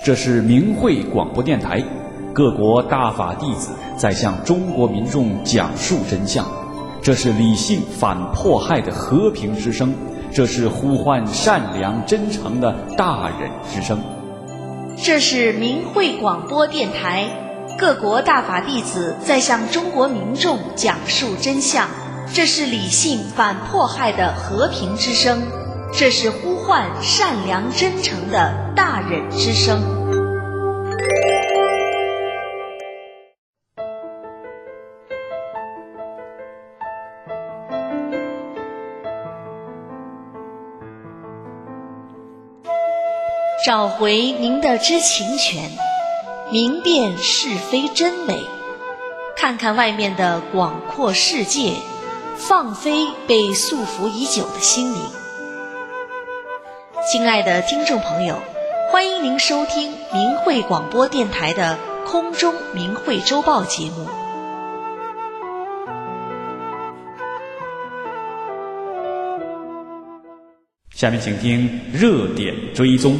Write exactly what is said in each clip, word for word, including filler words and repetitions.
这是明慧广播电台，各国大法弟子在向中国民众讲述真相。这是理性反迫害的和平之声，这是呼唤善良真诚的大忍之声。 这是明慧广播电台，各国大法弟子在向中国民众讲述真相。这是理性反迫害的和平之声，这是呼唤善良真诚的大忍之声。找回您的知情权，明辨是非真伪，看看外面的广阔世界，放飞被束缚已久的心灵。亲爱的听众朋友，欢迎您收听明慧广播电台的空中明慧周报节目。 下面请听热点追踪。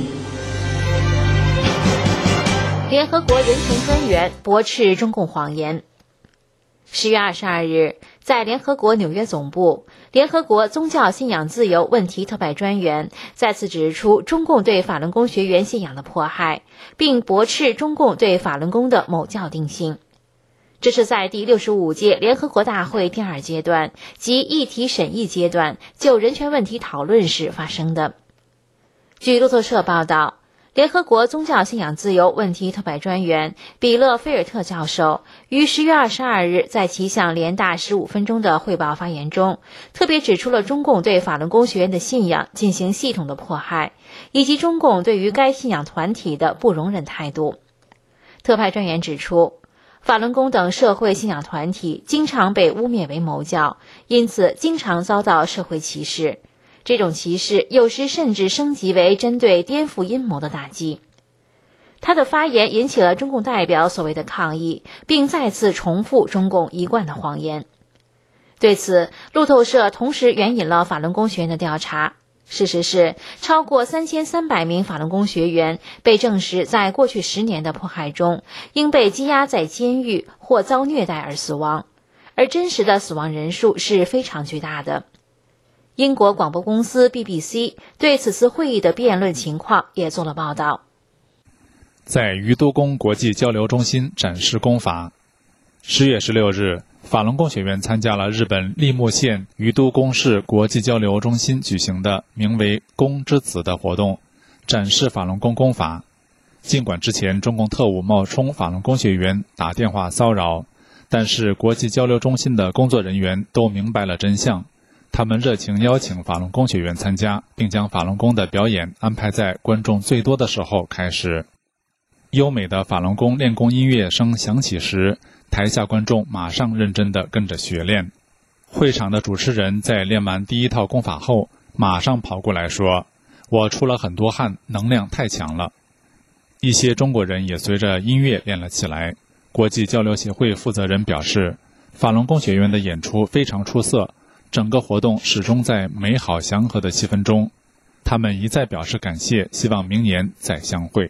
联合国人权专员驳斥中共谎言。十月二十二日，在联合国纽约总部，联合国宗教信仰自由问题特派专员再次指出中共对法轮功学员信仰的迫害，并驳斥中共对法轮功的某教定性。这是在第六十五届联合国大会第二阶段及议题审议阶段就人权问题讨论时发生的。据路透社报道，联合国宗教信仰自由问题特派专员比勒菲尔特教授于十月二十二日在其向联大十五分钟的汇报发言中，特别指出了中共对法轮功学员的信仰进行系统的迫害，以及中共对于该信仰团体的不容忍态度。特派专员指出，法轮功等社会信仰团体经常被污蔑为某教，因此经常遭到社会歧视。这种歧视有时甚至升级为针对颠覆阴谋的打击。他的发言引起了中共代表所谓的抗议，并再次重复中共一贯的谎言。对此，路透社同时援引了法轮功学员的调查。事实是，超过三千三百名法轮功学员被证实在过去十年的迫害中，因被羁押在监狱或遭虐待而死亡，而真实的死亡人数是非常巨大的。英国广播公司 B B C 对此次会议的辩论情况也做了报道。 在于都宫国际交流中心展示功法。十月十六日，法轮功学员参加了日本立木县于都宫市国际交流中心举行的名为“功之子”的活动，展示法轮功功法。尽管之前中共特务冒充法轮功学员打电话骚扰，但是国际交流中心的工作人员都明白了真相。他们热情邀请法轮功学员参加，并将法轮功的表演安排在观众最多的时候开始。优美的法轮功练功音乐声响起时，台下观众马上认真地跟着学练。会场的主持人在练完第一套功法后，马上跑过来说：“我出了很多汗，能量太强了。”一些中国人也随着音乐练了起来。国际交流协会负责人表示，法轮功学员的演出非常出色，整个活动始终在美好祥和的气氛中，他们一再表示感谢，希望明年再相会。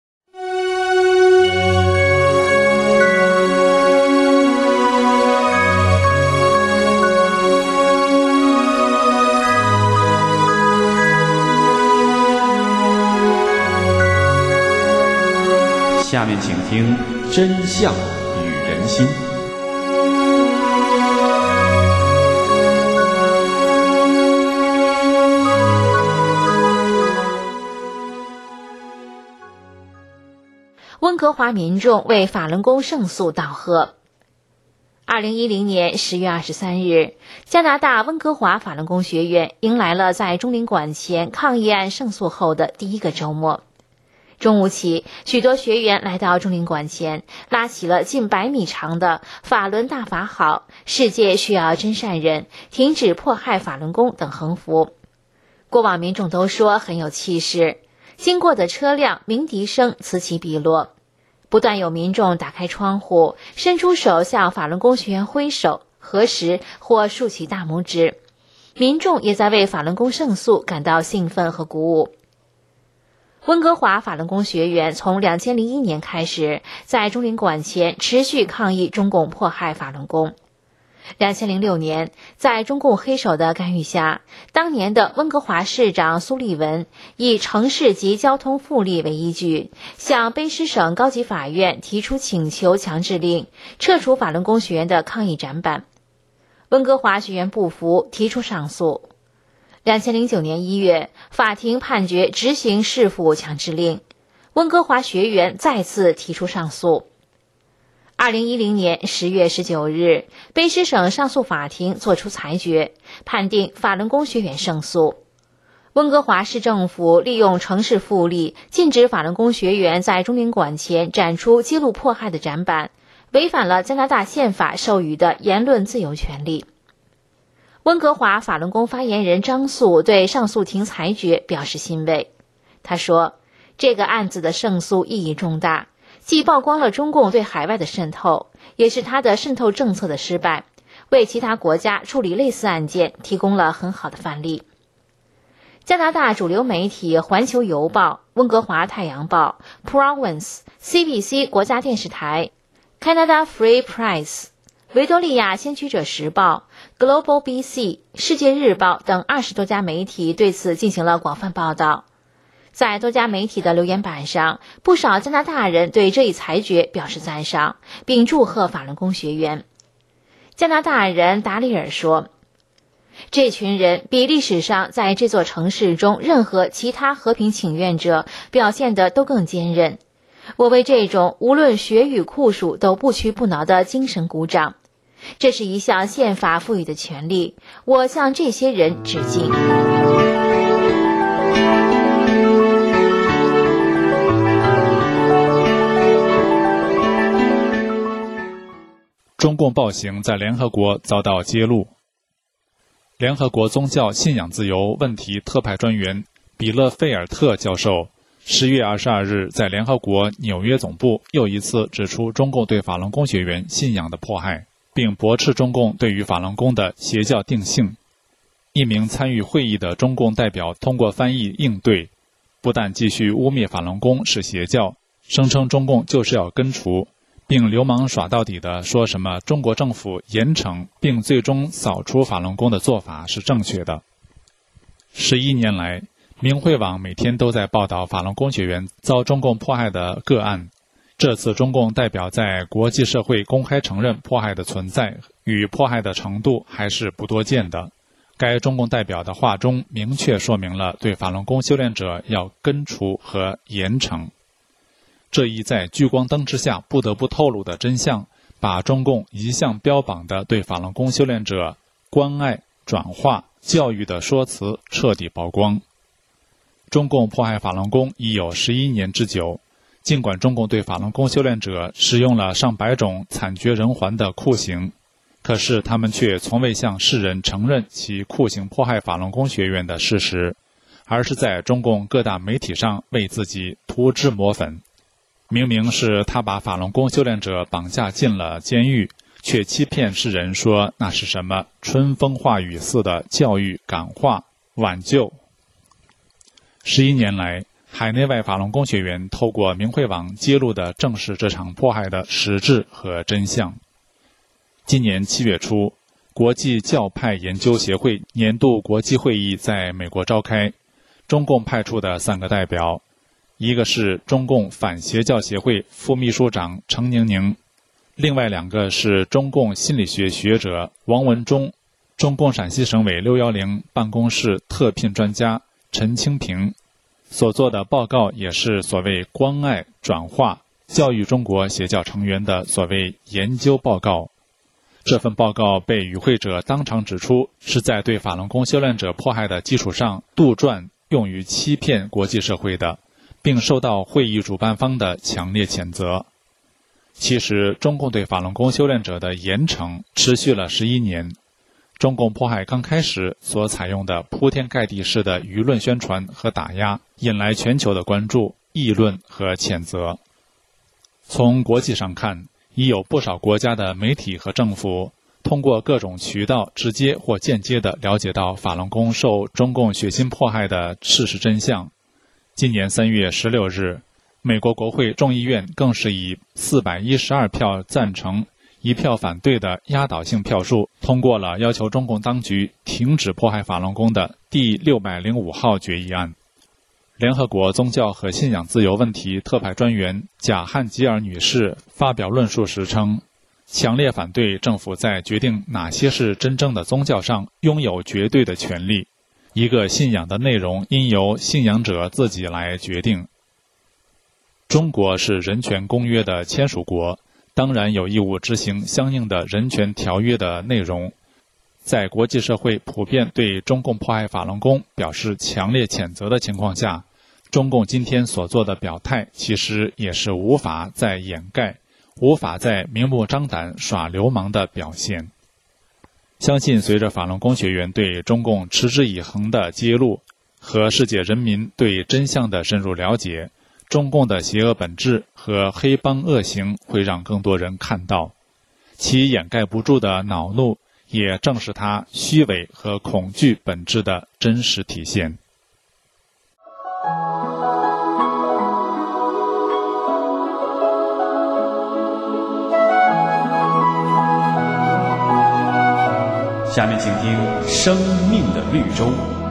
下面请听真相与人心。 温哥华民众为法轮功胜诉道贺。二零一零年十月二十三日，加拿大温哥华法轮功学院迎来了在中领馆前抗议案胜诉后的第一个周末。中午起，许多学员来到中领馆前，拉起了近百米长的法轮大法好，世界需要真善人，停止迫害法轮功等横幅。过往民众都说很有气势，经过的车辆鸣笛声此起彼落，不断有民众打开窗户，伸出手向法轮功学员挥手、合十或竖起大拇指。民众也在为法轮功胜诉感到兴奋和鼓舞。 温哥华法轮功学员从两千零一年开始，在中领馆前持续抗议中共迫害法轮功。两千零六年，在中共黑手的干预下，当年的温哥华市长苏利文以城市及交通复利为依据，向卑诗省高级法院提出请求强制令，撤除法轮功学员的抗议展板。温哥华学员不服，提出上诉。两千零九年一月，法庭判决执行市府强制令，温哥华学员再次提出上诉。二零一零年十月十九日，卑诗省上诉法庭作出裁决，判定法轮功学员胜诉。温哥华市政府利用城市复利，禁止法轮功学员在中领馆前展出揭露迫害的展板，违反了加拿大宪法授予的言论自由权利。温哥华法轮功发言人张素对上诉庭裁决表示欣慰。他说，这个案子的胜诉意义重大，既曝光了中共对海外的渗透，也是他的渗透政策的失败，为其他国家处理类似案件提供了很好的范例。加拿大主流媒体《环球邮报》、温哥华太阳报、Province、C B C 国家电视台、Canada Free Press、维多利亚先驱者时报、Global B C、世界日报等二十多家媒体对此进行了广泛报道。在多家媒体的留言板上，不少加拿大人对这一裁决表示赞赏，并祝贺法轮功学员。加拿大人达里尔说，这群人比历史上在这座城市中任何其他和平请愿者表现得都更坚韧。我为这种无论学与酷暑都不屈不挠的精神鼓掌。这是一项宪法赋予的权利，我向这些人致敬。 中共暴行在联合国遭到揭露。联合国宗教信仰自由问题特派专员比勒费尔特教授十月二十二日在联合国纽约总部又一次指出中共对法轮功学员信仰的迫害，并驳斥中共对于法轮功的邪教定性。一名参与会议的中共代表通过翻译应对，不但继续污蔑法轮功是邪教，声称中共就是要根除，并流氓耍到底的说什么中国政府严惩并最终扫除法轮功的做法是正确的。十一年来，明慧网每天都在报道法轮功学员遭中共迫害的个案。这次中共代表在国际社会公开承认迫害的存在与迫害的程度还是不多见的。该中共代表的话中明确说明了对法轮功修炼者要根除和严惩。这一在聚光灯之下不得不透露的真相，把中共一向标榜的对法轮功修炼者关爱、转化、教育的说辞彻底曝光。中共迫害法轮功已有十一年之久，尽管中共对法轮功修炼者使用了上百种惨绝人寰的酷刑，可是他们却从未向世人承认其酷刑迫害法轮功学员的事实，而是在中共各大媒体上为自己涂脂抹粉。明明是他把法轮功修炼者绑架进了监狱，却欺骗世人说那是什么春风化雨似的教育、感化、挽救。十一年来，海内外法轮功学员透过明慧网揭露的正是这场迫害的实质和真相。今年七月初，国际教派研究协会年度国际会议在美国召开，中共派出的三个代表，一个是中共反邪教协会副秘书长程宁宁，另外两个是中共心理学学者王文忠，中共陕西省委六一零办公室特聘专家陈清平，所做的报告也是所谓关爱、转化、教育中国邪教成员的所谓研究报告。这份报告被与会者当场指出，是在对法轮功修炼者迫害的基础上杜撰，用于欺骗国际社会的，并受到会议主办方的强烈谴责。其实，中共对法轮功修炼者的严惩持续了十一年。中共迫害刚开始所采用的铺天盖地式的舆论宣传和打压，引来全球的关注、议论和谴责。从国际上看，已有不少国家的媒体和政府通过各种渠道直接或间接地了解到法轮功受中共血腥迫害的事实真相， 今年三月十六日，美国国会众议院更是以四百一十二票赞成、一票反对的压倒性票数，通过了要求中共当局停止迫害法轮功的第六百零五号决议案。联合国宗教和信仰自由问题特派专员贾汉吉尔女士发表论述时称，强烈反对政府在决定哪些是真正的宗教上拥有绝对的权利，一个信仰的内容应由信仰者自己来决定。中国是人权公约的签署国，当然有义务执行相应的人权条约的内容。在国际社会普遍对中共迫害法轮功表示强烈谴责的情况下，中共今天所做的表态其实也是无法再掩盖、无法再明目张胆耍流氓的表现。相信随着法轮功学员对中共持之以恒的揭露和世界人民对真相的深入了解，中共的邪恶本质和黑帮恶行会让更多人看到，其掩盖不住的恼怒也正是他虚伪和恐惧本质的真实体现。 下面请听《生命的绿洲》。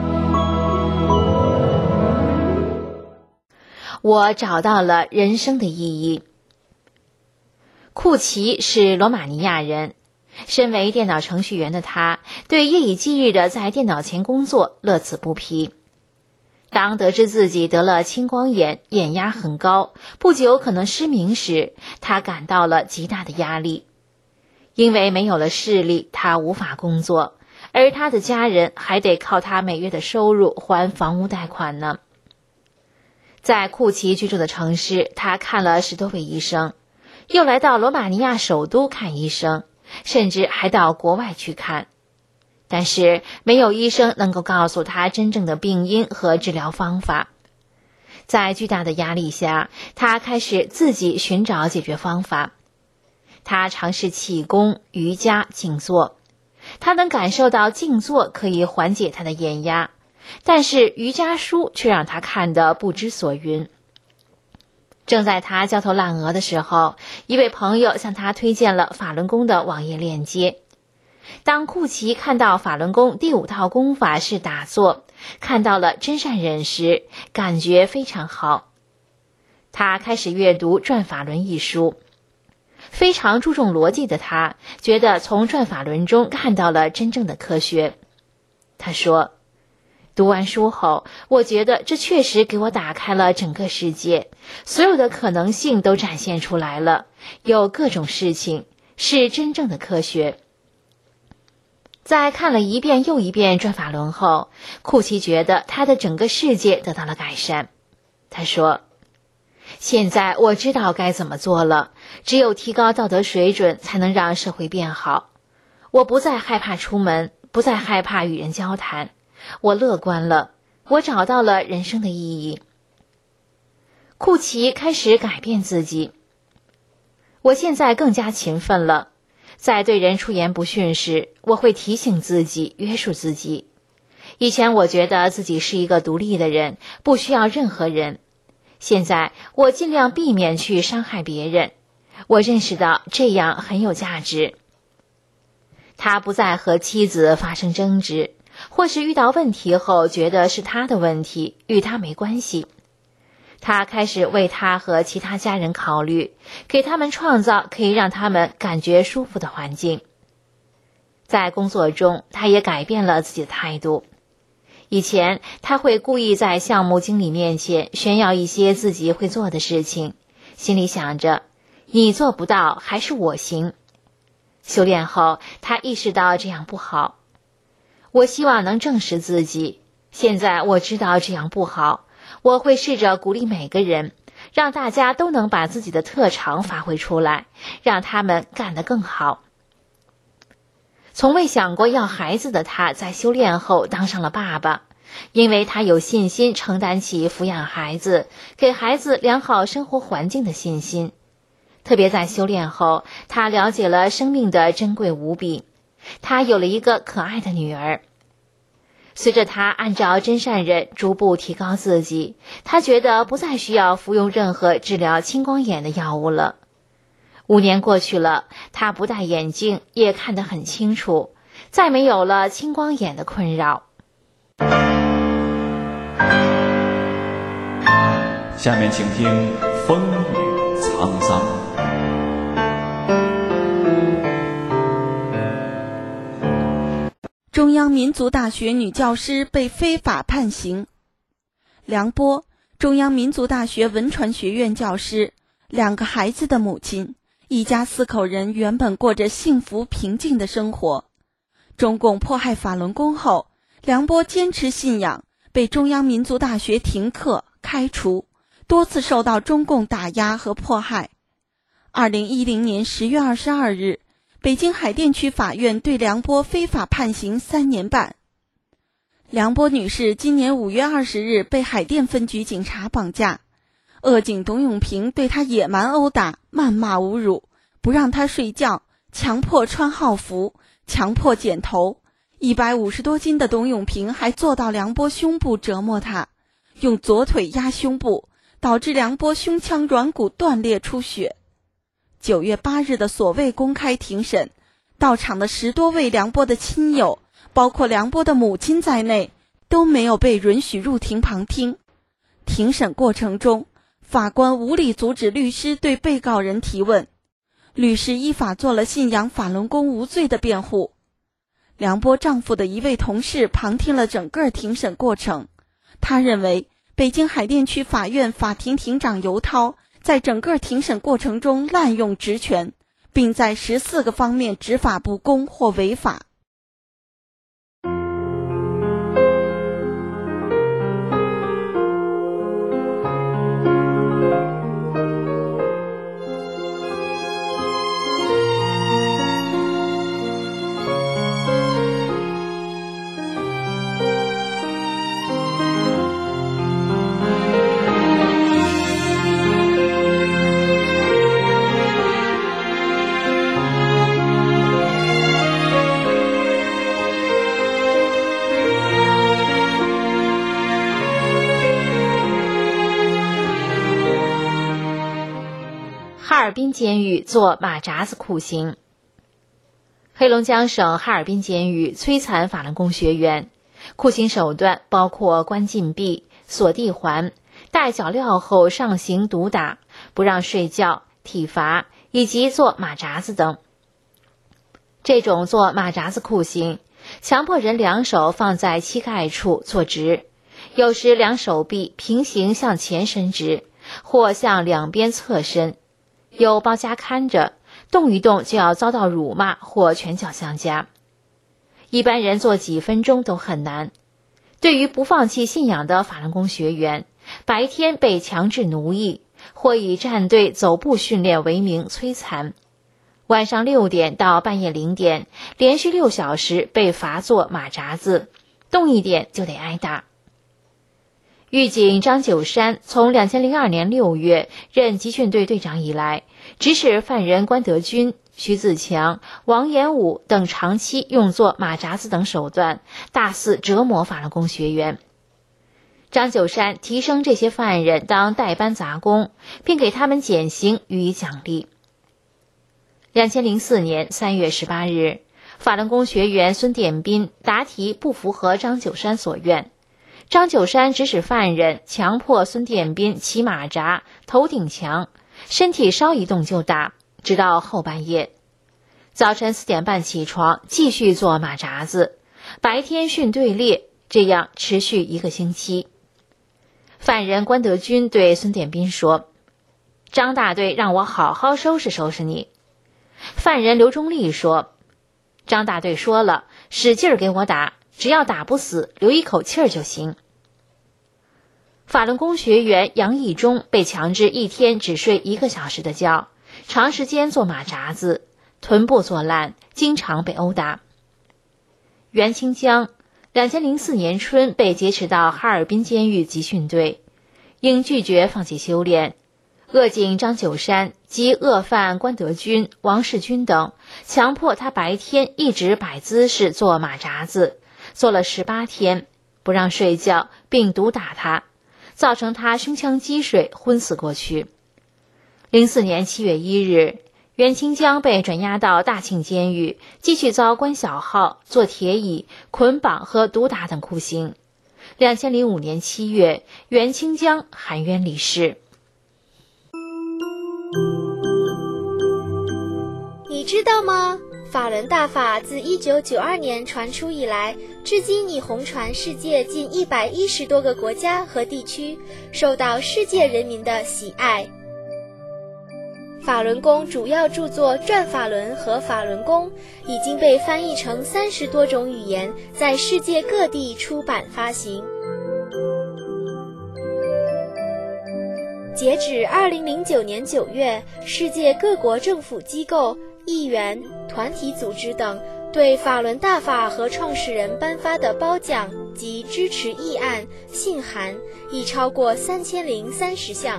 我找到了人生的意义。库奇是罗马尼亚人，身为电脑程序员的他，对夜以继日的在电脑前工作乐此不疲。当得知自己得了青光眼，眼压很高，不久可能失明时，他感到了极大的压力。因为没有了视力，他无法工作，而他的家人还得靠他每月的收入还房屋贷款呢。在库奇居住的城市，他看了十多位医生，又来到罗马尼亚首都看医生，甚至还到国外去看。但是没有医生能够告诉他真正的病因和治疗方法。在巨大的压力下，他开始自己寻找解决方法。他尝试气功、瑜伽、静坐。他能感受到静坐可以缓解他的眼压，但是瑜伽书却让他看得不知所云。正在他焦头烂额的时候，一位朋友向他推荐了法轮功的网页链接。当库奇看到法轮功第五套功法是打坐，看到了真善忍时，感觉非常好。他开始阅读《转法轮》一书。非常注重逻辑的他，觉得从转法轮中看到了真正的科学。他说，读完书后，我觉得这确实给我打开了整个世界，所有的可能性都展现出来了，有各种事情，是真正的科学。在看了一遍又一遍转法轮后，库奇觉得他的整个世界得到了改善。他说，现在我知道该怎么做了，只有提高道德水准才能让社会变好。我不再害怕出门，不再害怕与人交谈，我乐观了，我找到了人生的意义。库奇开始改变自己。我现在更加勤奋了，在对人出言不逊时，我会提醒自己，约束自己。以前我觉得自己是一个独立的人，不需要任何人。现在我尽量避免去伤害别人，我认识到这样很有价值。他不再和妻子发生争执，或是遇到问题后觉得是他的问题，与他没关系。他开始为他和其他家人考虑，给他们创造可以让他们感觉舒服的环境。在工作中，他也改变了自己的态度。以前他会故意在项目经理面前炫耀一些自己会做的事情，心里想着你做不到，还是我行。修炼后，他意识到这样不好。我希望能证实自己，现在我知道这样不好，我会试着鼓励每个人，让大家都能把自己的特长发挥出来，让他们干得更好。从未想过要孩子的他，在修炼后当上了爸爸，因为他有信心承担起抚养孩子、给孩子良好生活环境的信心。特别在修炼后，他了解了生命的珍贵无比，他有了一个可爱的女儿。 随着他按照真善忍逐步提高自己，他觉得不再需要服用任何治疗青光眼的药物了。五年过去了，他不戴眼镜也看得很清楚，再没有了青光眼的困扰。 下面请听风雨沧桑。 中央民族大学女教师被非法判刑。梁波，中央民族大学文传学院教师，两个孩子的母亲，一家四口人原本过着幸福平静的生活。中共迫害法轮功后，梁波坚持信仰，被中央民族大学停课、开除，多次受到中共打压和迫害。二零一零年十月二十二日，北京海淀区法院对梁波非法判刑三年半。梁波女士今年五月二十日被海淀分局警察绑架，恶警董永平对她野蛮殴打、谩骂侮辱，不让她睡觉，强迫穿号服，强迫剪头。一百五十多斤的董永平还坐到梁波胸部折磨她，用左腿压胸部，导致梁波胸腔软骨断裂出血。九月八日的所谓公开庭审，到场的十多位梁波的亲友，包括梁波的母亲在内，都没有被允许入庭旁听。庭审过程中，法官无理阻止律师对被告人提问，律师依法做了信仰法轮功无罪的辩护。梁波丈夫的一位同事旁听了整个庭审过程，他认为北京海淀区法院法庭庭长尤涛在整个庭审过程中滥用职权，并在十四个方面执法不公或违法。 哈尔滨监狱做马扎子酷刑。黑龙江省哈尔滨监狱摧残法轮功学员，酷刑手段包括关禁闭、锁地环、戴脚镣后上刑毒打、不让睡觉、体罚以及做马扎子等。这种做马扎子酷刑，强迫人两手放在膝盖处坐直，有时两手臂平行向前伸直，或向两边侧伸，有包夹看着，动一动就要遭到辱骂或拳脚相加。一般人做几分钟都很难。对于不放弃信仰的法轮功学员，白天被强制奴役，或以站队走步训练为名摧残，晚上六点到半夜零点连续六小时被罚做马扎子，动一点就得挨打。狱警张九山从两千零二年六月任集训队队长以来，指使犯人关德军、徐自强、王延武等长期用作马扎子等手段，大肆折磨法轮功学员。张九山提升这些犯人当代班杂工，并给他们减刑予以奖励。两千零四年三月十八日，法轮功学员孙殿斌答题不符合张九山所愿，张九山指使犯人强迫孙殿斌骑马扎、头顶墙，身体稍一动就打，直到后半夜。早晨四点半起床，继续做马扎子，白天训队列，这样持续一个星期。犯人关德军对孙殿斌说：“张大队让我好好收拾收拾你。”犯人刘忠立说：“张大队说了，使劲儿给我打，只要打不死，留一口气儿就行。”法轮功学员杨义忠被强制一天只睡一个小时的觉，长时间做马扎子，臀部做烂，经常被殴打。袁清江两千零四年春被劫持到哈尔滨监狱集训队，因拒绝放弃修炼，恶警张九山及恶犯关德军、王世军等强迫他白天一直摆姿势做马扎子， 坐了十八天，不让睡觉，并毒打他，造成他胸腔积水，昏死过去。零四年七月一日，袁清江被转押到大庆监狱，继续遭关小号、坐铁椅、捆绑和毒打等酷刑。两千零五年七月，袁清江含冤离世。 你知道吗？法轮大法自一九九二年传出以来，至今已红传世界近一百一十多个国家和地区，受到世界人民的喜爱。法轮功主要著作《转法轮》和《法轮功》已经被翻译成三十多种语言，在世界各地出版发行。截止二零零九年九月，世界各国政府机构、议员、团体组织等对法轮大法和创始人颁发的褒奖及支持议案、信函已超过三千零三十项。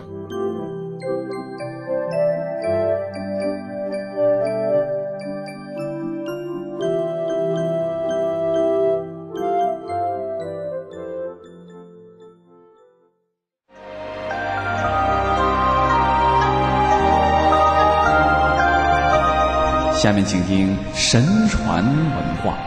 下面请听神传文化。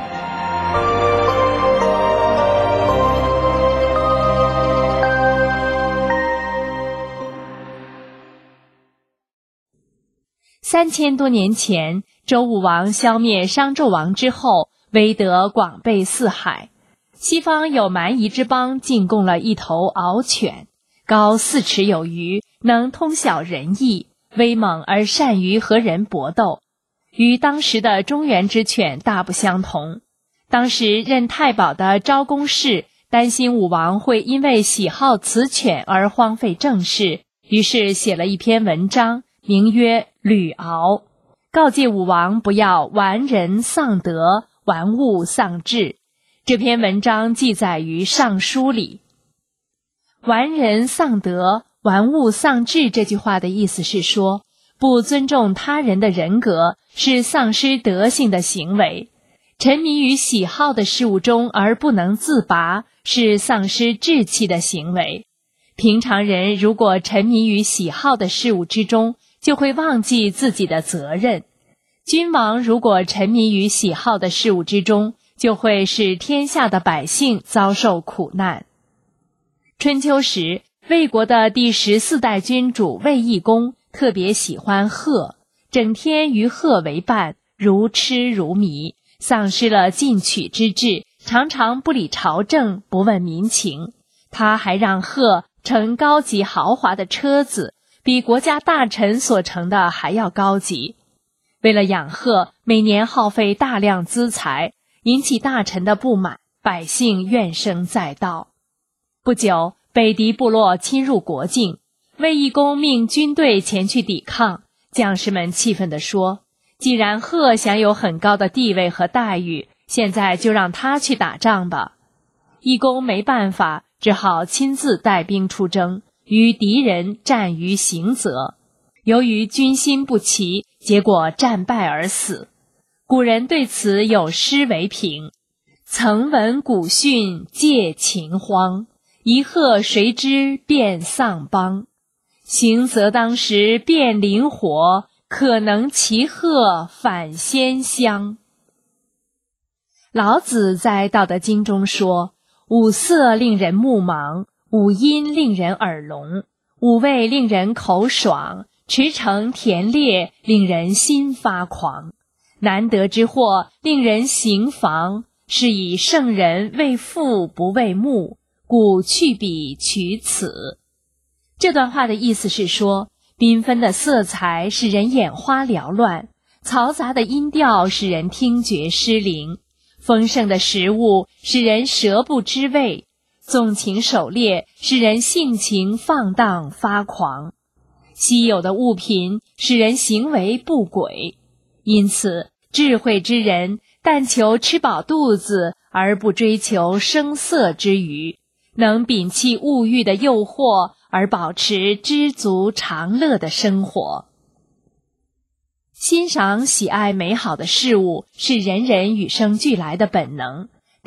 三千多年前，周武王消灭商纣王之后，威德广被四海。西方有蛮夷之邦进贡了一头獒犬，高四尺有余，能通晓仁义，威猛而善于和人搏斗。与当时的中原之犬大不相同。当时任太保的昭公氏担心武王会因为喜好此犬而荒废政事，于是写了一篇文章，名曰《吕敖》，告诫武王不要玩人丧德，玩物丧志。这篇文章记载于《尚书》里。玩人丧德，玩物丧志这句话的意思是说，不尊重他人的人格是丧失德性的行为，沉迷于喜好的事物中而不能自拔是丧失志气的行为。平常人如果沉迷于喜好的事物之中，就会忘记自己的责任。君王如果沉迷于喜好的事物之中，就会使天下的百姓遭受苦难。春秋时，魏国的第十四代君主卫懿公特别喜欢鹤，整天与鹤为伴，如痴如迷，丧失了进取之志，常常不理朝政，不问民情。他还让鹤乘高级豪华的车子，比国家大臣所乘的还要高级。为了养鹤，每年耗费大量资财，引起大臣的不满，百姓怨声载道。不久，北狄部落侵入国境，卫懿公命军队前去抵抗。将士们气愤地说，既然鹤享有很高的地位和待遇，现在就让他去打仗吧。懿公没办法，只好亲自带兵出征，与敌人战于行泽。由于军心不齐，结果战败而死。古人对此有诗为评：曾闻古训戒秦荒，一鹤谁知变丧邦。行则当时变灵活，可能骑鹤返仙乡。老子在《道德经》中说，五色令人目盲，五音令人耳聋，五味令人口爽，驰骋田猎令人心发狂，难得之货令人行妨，是以圣人为父不为目，故去彼取此。这段话的意思是说，缤纷的色彩使人眼花缭乱，嘈杂的音调使人听觉失灵，丰盛的食物使人舌不知味，纵情狩猎使人性情放荡发狂，稀有的物品使人行为不轨。因此，智慧之人但求吃饱肚子，而不追求声色之娱，能摒弃物欲的诱惑，而保持知足常乐的生活。欣赏喜爱美好的事物是人人与生俱来的本能，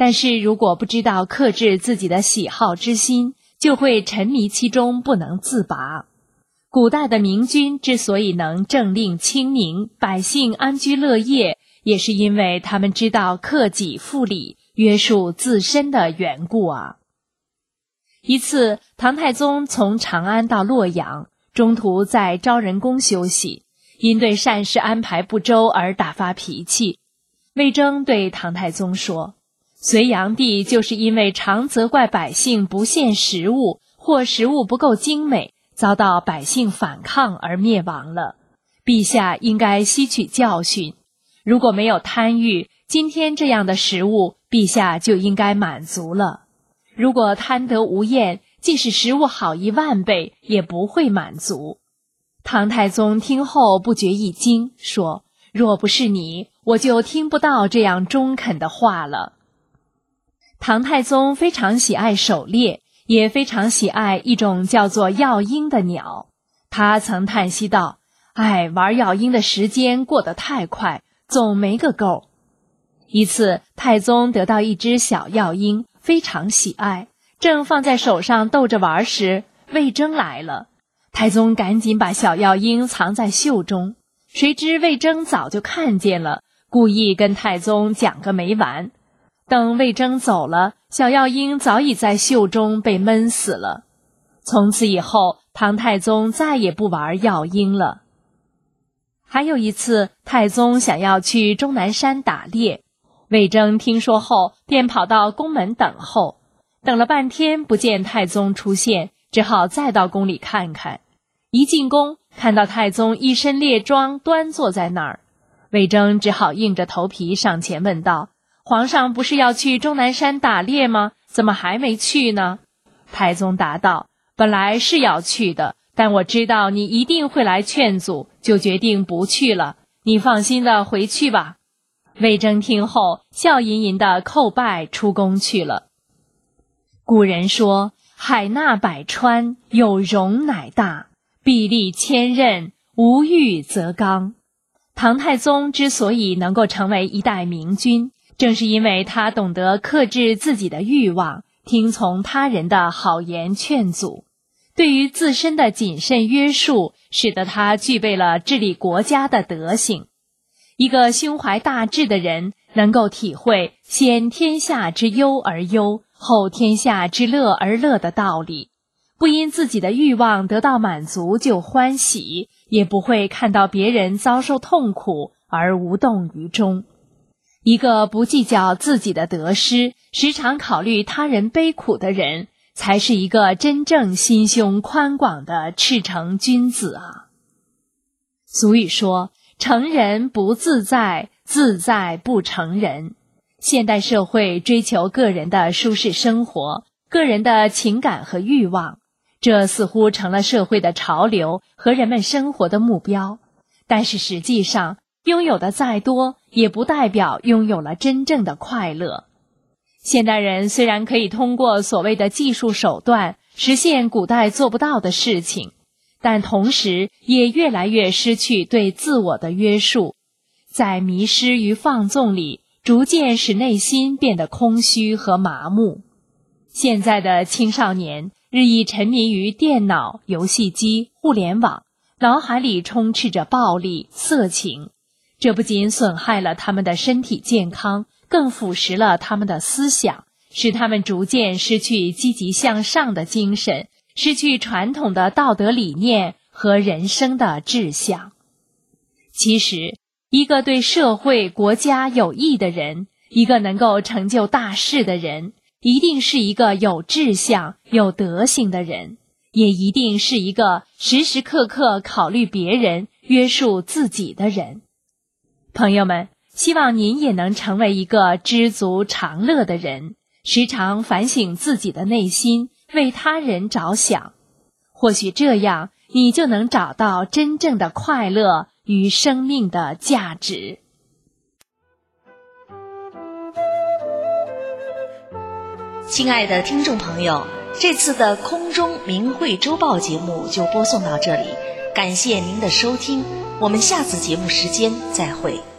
但是如果不知道克制自己的喜好之心，就会沉迷其中不能自拔。古代的明君之所以能政令清明，百姓安居乐业，也是因为他们知道克己复礼，约束自身的缘故啊。一次，唐太宗从长安到洛阳，中途在昭仁宫休息，因对膳食安排不周而大发脾气。魏征对唐太宗说，隋炀帝就是因为常责怪百姓不献食物，或食物不够精美，遭到百姓反抗而灭亡了。陛下应该吸取教训，如果没有贪欲，今天这样的食物，陛下就应该满足了。如果贪得无厌，即使食物好一万倍，也不会满足。唐太宗听后不觉一惊，说，若不是你，我就听不到这样中肯的话了。唐太宗非常喜爱狩猎，也非常喜爱一种叫做药鹰的鸟。他曾叹息道，哎，玩药鹰的时间过得太快，总没个够。一次，太宗得到一只小药鹰，非常喜爱，正放在手上逗着玩时，魏征来了。太宗赶紧把小药鹰藏在袖中，谁知魏征早就看见了，故意跟太宗讲个没完。等魏征走了，小药鹰早已在袖中被闷死了。从此以后，唐太宗再也不玩药鹰了。还有一次，太宗想要去终南山打猎，魏征听说后便跑到宫门等候，等了半天不见太宗出现，只好再到宫里看看。一进宫，看到太宗一身列装端坐在那儿，魏征只好硬着头皮上前问道，皇上不是要去终南山打猎吗？怎么还没去呢？太宗答道，本来是要去的，但我知道你一定会来劝阻，就决定不去了。你放心的回去吧。魏征听后，笑吟吟的叩拜出宫去了。古人说，海纳百川，有容乃大，壁立千仞，无欲则刚。唐太宗之所以能够成为一代明君，正是因为他懂得克制自己的欲望，听从他人的好言劝阻。对于自身的谨慎约束，使得他具备了治理国家的德行。一个胸怀大志的人，能够体会先天下之忧而忧，后天下之乐而乐的道理，不因自己的欲望得到满足就欢喜，也不会看到别人遭受痛苦而无动于衷。一个不计较自己的得失，时常考虑他人悲苦的人，才是一个真正心胸宽广的赤诚君子啊。俗语说，成人不自在，自在不成人。现代社会追求个人的舒适生活，个人的情感和欲望，这似乎成了社会的潮流和人们生活的目标。但是实际上，拥有的再多，也不代表拥有了真正的快乐。现代人虽然可以通过所谓的技术手段实现古代做不到的事情，但同时也越来越失去对自我的约束，在迷失与放纵里，逐渐使内心变得空虚和麻木。现在的青少年日益沉迷于电脑、游戏机、互联网，脑海里充斥着暴力、色情，这不仅损害了他们的身体健康，更腐蚀了他们的思想，使他们逐渐失去积极向上的精神，失去传统的道德理念和人生的志向。其实，一个对社会国家有益的人，一个能够成就大事的人，一定是一个有志向、有德行的人，也一定是一个时时刻刻考虑别人、约束自己的人。朋友们，希望您也能成为一个知足常乐的人，时常反省自己的内心，为他人着想。或许这样，你就能找到真正的快乐与生命的价值。 亲爱的听众朋友，这次的空中明慧周报节目就播送到这里，感谢您的收听，我们下次节目时间再会。